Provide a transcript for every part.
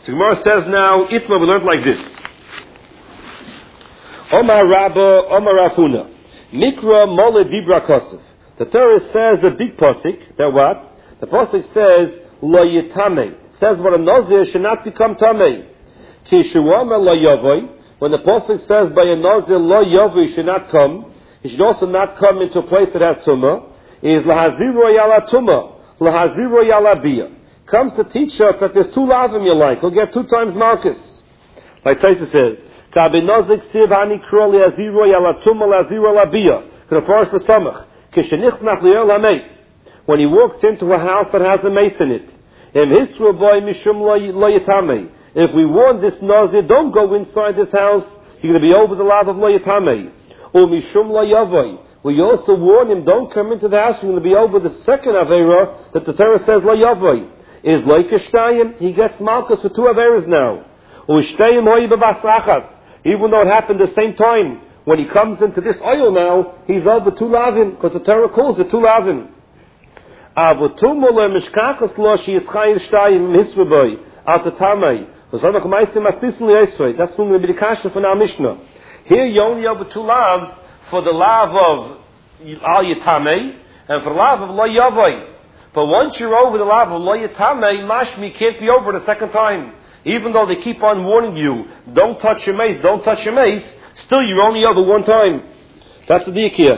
So Gemara says now, Itma, we learned like this. Omar Rabba, Omar Rafuna. Mikra Mole Dibra Kosov. The Torah says a big pasuk, that what? The pasuk says, Lo Yitame. It says what a Nazir should not become Tamei. Ki Shuama Lo Yavoi. When the pasuk says by a Nazir, Lo Yavoi should not come, he should also not come into a place that has Tumah, is Lahaziro Yala Tumah, Lahaziro Yala Bia. Comes to teach us that there's 2 lavim you like. He'll get 2 times Malchus. Like Taisa says, Kabe Nozik Siv Hani Kro Lahaziro Yala Tumah, Lahaziro Yala Bia. K'nafarish B'samach. When he walks into a house that has a mace in it. If we warn this Nazir, don't go inside this house, you're going to be over the lav of Lo Yitame. We also warn him, don't come into the house, you're going to be over the second Aveira that the Torah says Lo Yavoi. Is Loikashtayim, he gets Malchus for 2 Aveiras now. Even though it happened the same time. When he comes into this oil now, he's over 2 lavim, because the Torah calls it 2 lavim. That's going to be the kasha for our Mishnah. Here you only over 2 lavs for the lav of Al Yitamei and for the lav of Lo Yavoi. But once you're over the lav of Lo Yitamei, Mashmi can't be over the second time. Even though they keep on warning you, don't touch your mace, don't touch your mace, still you're only over 1 time. That's the deal here.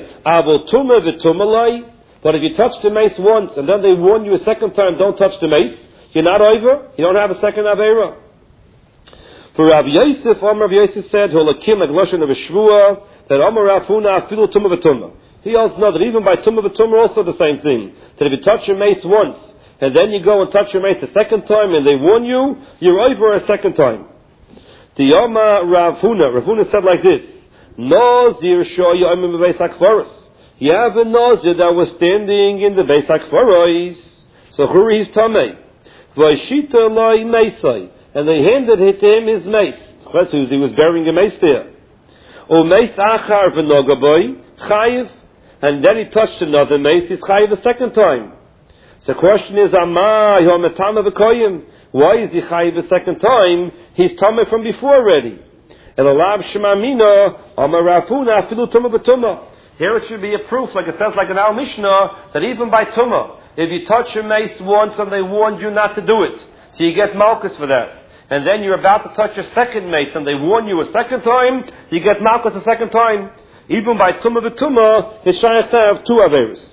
But if you touch the mace once and then they warn you a second time, don't touch the mace, you're not over, you don't have a second Aveira. For Rav Yosef, Rav Yosef said, Holakim like Lashon of a Shvua, that Amar Rafuna afilu tumah v'tumah. He also knows that even by tumah v'tumah also the same thing. That if you touch your mace once, and then you go and touch your mace a second time, and they warn you, you're over a second time. The Yoma Ravuna said like this: Nazir shoya amim beis hakvaros. You have a Nazir that was standing in the beis hakvaros. So Huri is tamei. Vayshita lai meisai, and they handed it to him his mace. He was bearing a mace there. O mace achar v'nogaboy chayiv, and then he touched another mace. He's chayiv a second time. So the question is, Amai hometama v'koyim. Why is he chayiv a second time? He's tameh from before already. And alab shemamina amar Rafuna afilu tumah b'tumah. Here it should be a proof, like it says, like an Al Mishnah, that even by tumah, if you touch your mace once and they warned you not to do it, so you get malchus for that. And then you're about to touch your second mace and they warn you a second time, you get malchus a second time. Even by tumah v'tumah, it's shayach to have 2 averis.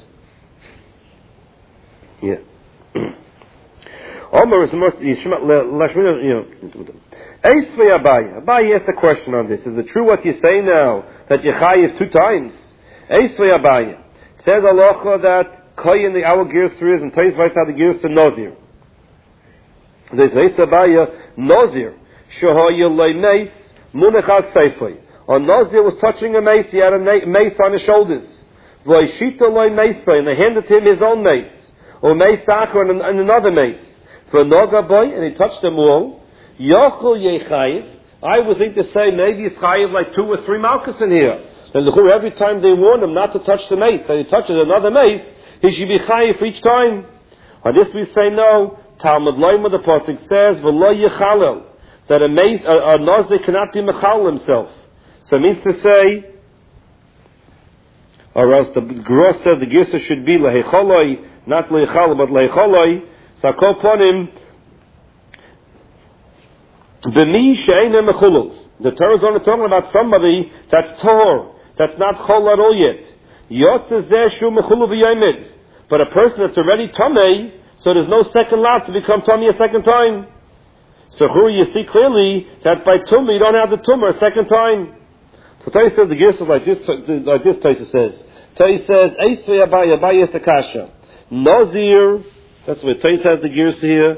Yeah. Omar is the most Abaye asked a question on this. Is it true what you say now that you chayiv 2 times? Abaye says halacha that koyin the our girsa is and Tais Vais how the girsa Nazir. There's Abaye Nazir shahoya lemeis munachak seifay. On Nazir was touching a mace. He had a mace on his shoulders. Vayshita lemeisay, and they handed him his own mace. Or mace achar and another mace. For Noga boy, and he touched them all. Yochel yechayiv. I would think to say maybe it's chayiv like 2 or 3 malchus in here. And every time they warn him not to touch the mace, and he touches another mace, he should be chayiv for each time. On this we say no. Talmud Loima the pasuk says v'lo yechalel, that a mace, a nazir cannot be mechal himself. So it means to say, or else the Gross says the girsa should be lehecholoi, not lehechal but lehecholoi. So I call upon him. B'mi she'eina mechulul. The Torah is only talking about somebody that's tahor, that's not chol at all yet. Yotze zeh shu mechulul v'yomed. But a person that's already tamei, so there's no second lot to become tamei a second time. So here you see clearly that by tumah you don't have the tumah a second time. So Taisa says the Gersa is like this Taisa says. Taisa says, Eisvei Abaye is the kasha. Nazir, that's what Taisa has the Gersa here.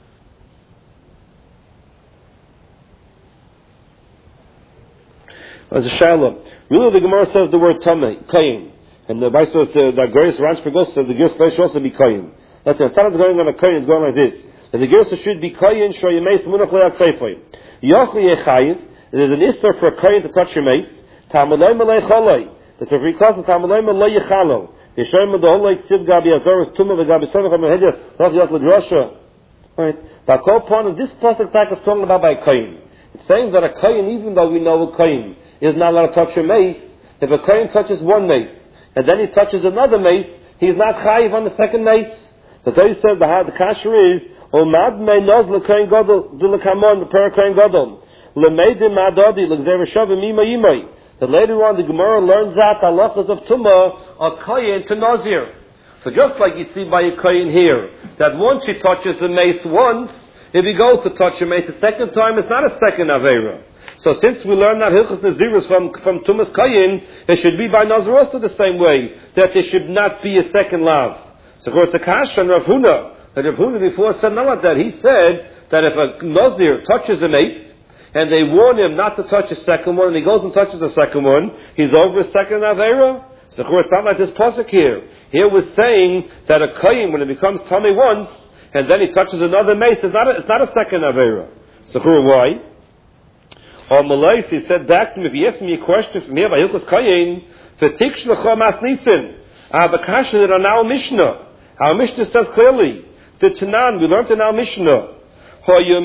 As a shalom. Really the Gemara says the word tamei, kayin. And the Bible says the greatest ranch pregos says the Gersa should also be kayin. That's it. If going on a kayin, it's going like this. And the Gersa should be kayin, shoyemeis, munach le'ak seifay. Yochli yechayiv. There's an isser for a kayin to touch your mace. Tamalay malay chalay. There's a free class of tamalay malay yechalo. Yeshoyim the whole like siv gabi azaros tumah v'gabi samach amahedya lach yach l'drasha. Right? Now, this pasuk is talking about by kohen. It's saying that a kohen, even though we know a kohen is not allowed to touch a mace, if a kohen touches one mace and then he touches another mace, he is not chayiv on the second mace. The Torah says the kasher is omad me noz lekohen gadol dilakamon the per kohen gadol lemeidim madadi legzereshavim ima imay. That later on the Gemara learns that halachas of tumah are kohen to nazir. So just like you see by a kohen here, that once he touches the mace once, if he goes to touch a mace a second time, it's not a second avera. So since we learn that hilchos nazirus from tumas kohen, it should be by nazir also the same way, that there should not be a second lav. So of course the kasha and Rav Huna, that Rav Huna before said not like that. He said that if a nazir touches a mace, and they warn him not to touch a second one, and he goes and touches the second one, he's over a second avera. So of course, not like this pasuk here. Here we're saying that a kohen, when it becomes tummy once, and then he touches another mace, it's not a second avera. So why? Or Malais, he said back to him, if he asked me a question from here by Hilchos Kohen, v'tiksh l'cho mas nisin, I have a kasha that on our Mishnah. Our Mishnah says clearly, the Tanan, we learned in our Mishnah, true.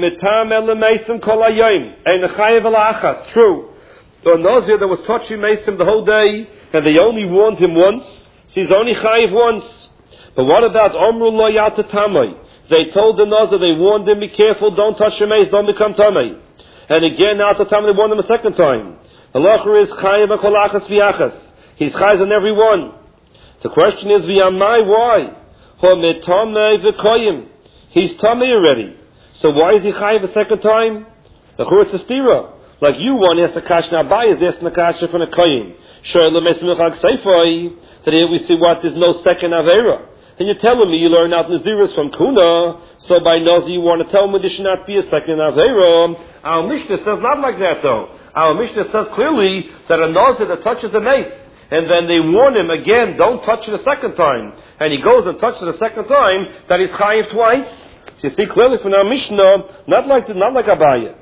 The Nazir that was touching Mason the whole day, and they only warned him once, so he's only chayiv once. But what about Omru lo yata tamei? They told the Nazir, they warned him, be careful, don't touch your mace, don't become tamei. And again, after tamei, they warned him a second time. The lacher is chayiv akolachas v'yachas. He's chayiv on every one. The question is, v'yamai, why? He's tamei already. So why is he chayiv a second time? The church is stira. Like you want to ask the kasha, now Abai is asking the kasha from a kohen. That here we see what, there's no second avera. And you're telling me you learn out Nazirus from Kuna, so by Nazi you want to tell me there should not be a second avera. Our Mishnah says not like that though. Our Mishnah says clearly that a Nazir that touches a mace, and then they warn him again, don't touch it a second time. And he goes and touches it a second time, that he's chayiv twice. So you see clearly from our Mishnah, not like Abaye.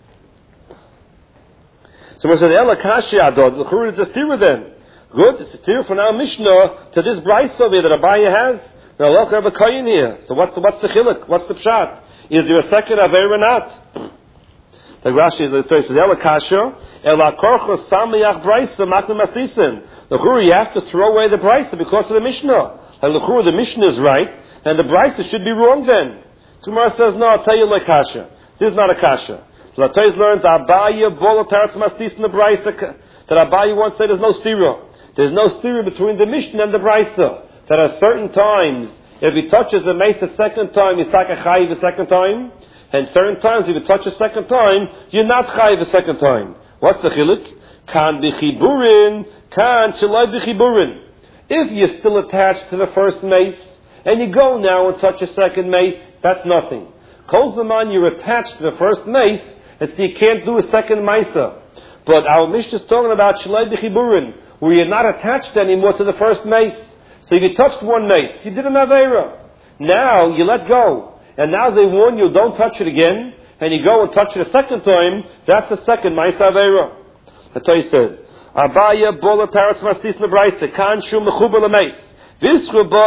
So we said, Ela Kashi Adod, the Churah is a stira then. Good, it's a stira from our Mishnah to this Bryce over here that Abaye has. Now look, I have a kohen here. So what's the chiluk? What's the pshat? Is there a second Aver or not? The Rashi says, Ela Kasha, Ela Korcho Samayach Bryce, Makna Masisin. The Churah, you have to throw away the Bryce because of the Mishnah. And the Churah, the Mishnah is right, and the Bryce should be wrong then. So Gemara says, no, I'll tell you like kasha. This is not a kasha. So the Torah learns Abaye bol taras mastis in the brisa. That Abaye once said there's no stira. There's no stira between the Mishnah and the brisa. That at certain times, if he touches the mace a second time, he's like a chayiv a second time. And certain times, if you touch a second time, you're not chayiv a second time. What's the chiluk? Kan bichiburin, kan shalai bichiburin. If you're still attached to the first mace, and you go now and touch a second mace, that's nothing. Kol zaman, you're attached to the first mace, and so you can't do a second maisa. But our Mishnah is talking about shalai b'chiburin, where you're not attached anymore to the first mace. So if you touched one mace, you did an avera. Now you let go, and now they warn you, don't touch it again, and you go and touch it a second time, that's the second maisa avera. The Torah says, Abaya bola taras mastis nebraisa, kan shum mechuber lemeis. If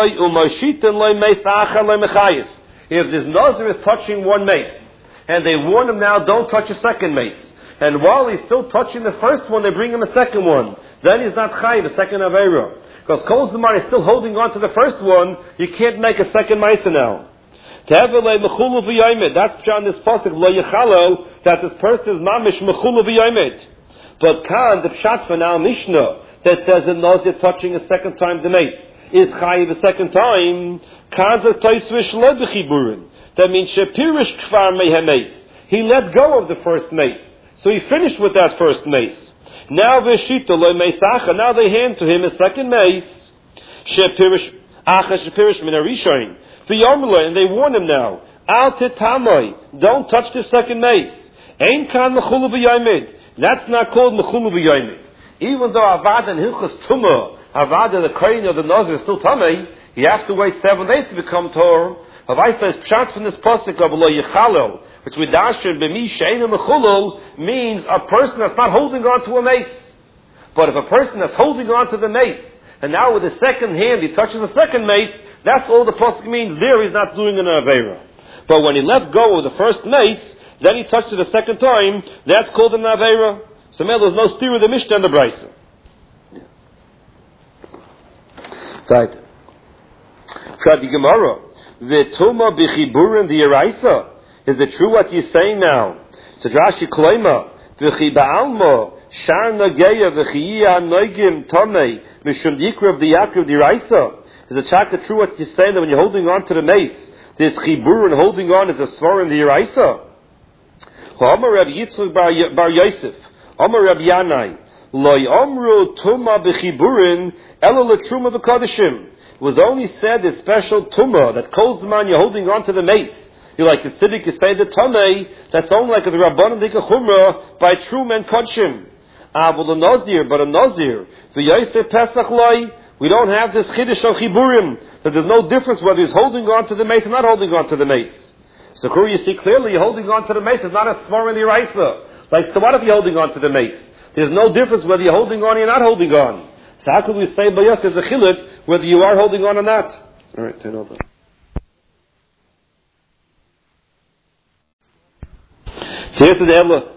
this Nazir is touching one mace, and they warn him now, don't touch a second mace, and while he's still touching the first one, they bring him a second one, then he's not chayiv, a second avera. Because Kol Zman is still holding on to the first one, you can't make a second mace now. That's John this pasuk, lo yechalo, that this person is mamish mechulu v'yomed. But Khan, the pshat for now Mishnah, that says that Nazir touching a second time the mace, is chayiv a second time, that means shepirish kvar mehemes. He let go of the first mace, so he finished with that first mace. Now v'shita lo meisacha. Now they hand to him a second mace. Shepirish acha shepirish min arishain. V'yomle, and they warn him now. Al tetamoi. Don't touch the second mace. Ein kan mechulu b'yomed. That's not called mechulu b'yomed. Even though avad and hilchos tumah, avad the kohen or the nazir is still tamei, you have to wait 7 days to become Torah. Avai says pshat from this pasuk of lo yechalel, which we dasher b'mi she'enu mechulul, means a person that's not holding on to a mace. But if a person that's holding on to the mace, and now with his second hand he touches the second mace, that's all the pasuk means. There he's not doing an avera. But when he let go of the first mace, then he touched it a second time, that's called an Aveira. So there's no steer of the Mishnah and the Brisa. Right. Shadi Gemara. V'tuma b'chiburin d'yeraisa. Is it true what you're saying now? So Rashi Kloima. V'chiba'alma. Shar nageya v'chiyya noigim tomei. Mishum yikrav d'yakrav d'yeraisa. Is it Shaka true what you're saying that when you're holding on to the mace, this chiburin holding on is a svar in the d'yeraisa? Ha'amar Rabbi Yitzchak bar Yosef. Amar Rabbi Yanai. Lo yomru tuma b'chiburin ela l'truma v'kodeshim. It was only said this special tumah that kolzman you're holding on to the mace. You like the Siddiq, you say the tamei, that's only like the Rabbanan Dikachumrah by Trum and Kodshim. But a Nazir, the Yosef Pesach Loi, we don't have this Chiddush of Chiburim, that there's no difference whether he's holding on to the mace or not holding on to the mace. So here you see clearly, you're holding on to the mace, it's not a Svar in the Raisa. Like, so what if you're holding on to the mace? There's no difference whether you're holding on or you're not holding on. So how could we say, but yes, there's a chiluk whether you are holding on or not? All right, turn over. So this is Ella.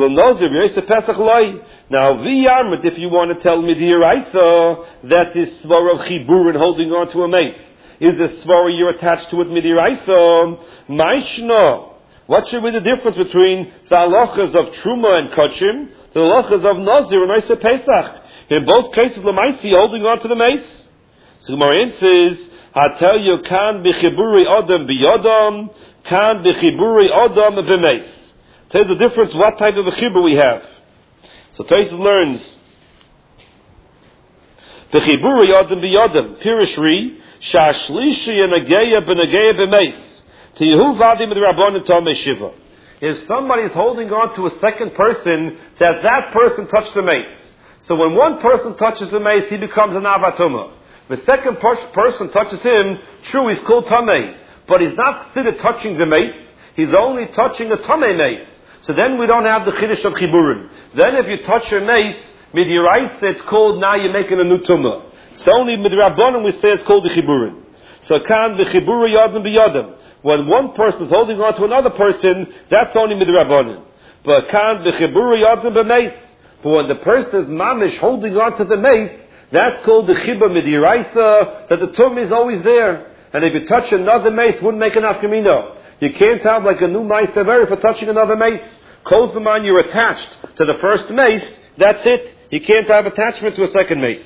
Now, v'yarmet, if you want to tell me the Yeraisa, that this svar of chiburin holding on to a mace is the svar you're attached to it midiraisa. Maishna. What should be the difference between the halachas of Truma and Kodshim, the halachas of Nazir and Yosef Pesach? In both cases, Lamaisi holding on to the mace. So Gemara says, I tell you, kan b'chiburi adam b'yodam, kan b'chiburi adam b'meis. Tells the difference what type of a chibur we have. So Tosfos learns, b'chiburi adam b'yodam, pirishri, shashlishi yanageya b'nageya b'meis. To Yehu vadim b'drabon tomei shiva. If somebody is holding on to a second person, that person touched the mace. So when one person touches the mace, he becomes an avatuma. The second person touches him, true, he's called tamei, but he's not still touching the mace. He's only touching a tamei mace. So then we don't have the chiddush of chiburim. Then if you touch your mace, midiraisa, it's called now you're making a new tumah. It's only midrabanan we say it's called the chiburim. So kan the chiburi yadim biyadim. When one person is holding on to another person, that's only midrabanan. But kan the chiburi yadim b'meis. But when the person is mamish holding on to the mace, that's called the chibah midiraisa, that the tumah is always there. And if you touch another mace, it wouldn't make an afkamino. You can't have like a new mace taveri for touching another mace. Kolzaman, you're attached to the first mace, that's it. You can't have attachment to a second mace.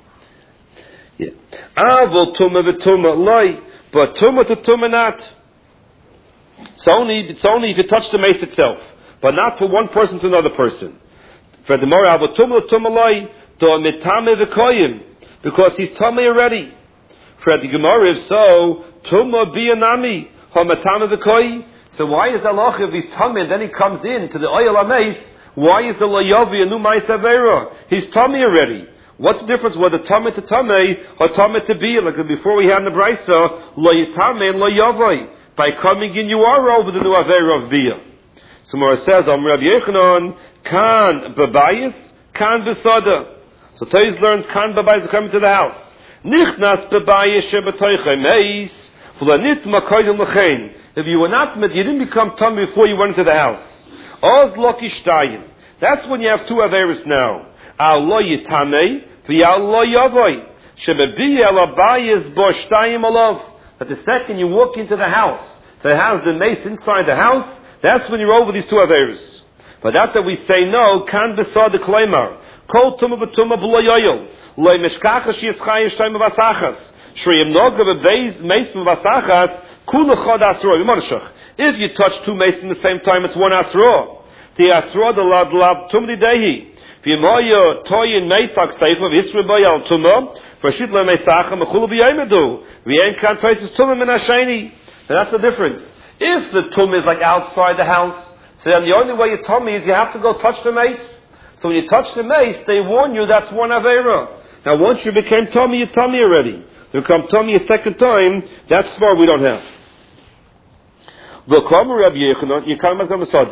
Avol tumah v'tumah loy, but tumah to tumah not. It's only if you touch the mace itself, but not for one person to another person. For the Mora, avol tumah tumah loy, do mitame v'koyim, because he's tumah already. For the Gemara, if so, tumah biyanami, ha mitame v'koyim. So why is Allah if he's tummy and then he comes in to the oil amace? Why is the layavi a new ma'is avera? He's tummy already. What's the difference whether tummy to tummy or tummy to be? Like before we had in the brisa, layitame and layavai. By coming in, you are over the new avera of bia. So Mora says, Rabbi Yechanan, kan babayis, kan besada. So Tosfos learns kan babayis coming to the house. Nichnas babayis shebetoichay meis, v'lanit makoyim l'chein. If you were not, you didn't become tummy before you went into the house. Oz loki shtayim. That's when you have two averis now. Al lo yitamei, v'yal lo yavoi. Shebebi el abayis bo shtayim alav. But the second you walk into the house, that has the mace inside the house, that's when you're over these two averis. But after we say no, kan besad the kleimar. Kol tumah v'tumah b'lo yoyel. Lo mishkacha shiyischayim shtayim v'asachas. Shriyim noga v'beis mace v'asachas. If you touch two maces at the same time, it's one asra. The asra the lad tumdi dehi. V'imoyo toyin meisak seifa v'isra bayal tumah v'shit le meisacha mechulu b'yaymedu v'yen kan toises tumah min hashayni. So that's the difference. If the tumah is like outside the house, so then the only way you tummy is you have to go touch the mace. So when you touch the mace, they warn you that's one avera. Now once you became tummy, you're tummy already. To become tummy a second time, that's far we don't have.